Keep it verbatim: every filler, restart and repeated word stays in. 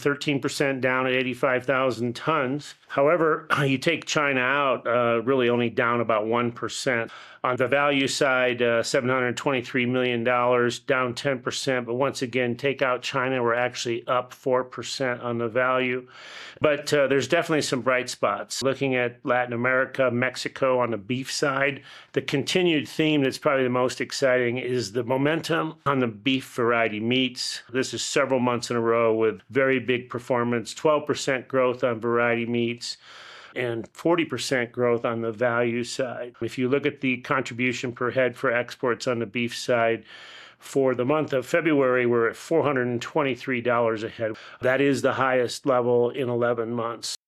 thirteen percent down at eighty-five thousand tons. However, you take China out, uh, really only down about one percent. On the value side, uh, seven hundred twenty-three million dollars, down ten percent. But once again, take out China, we're actually up four percent on the value. But uh, there's definitely some bright spots. Looking at Latin America, Mexico on the beef side, the continued theme that's probably the most exciting is the momentum on the beef variety meats. This is several months in a row with very big performance, twelve percent growth on variety meats and forty percent growth on the value side. If you look at the contribution per head for exports on the beef side, for the month of February, we're at four hundred twenty-three dollars a head. That is the highest level in eleven months.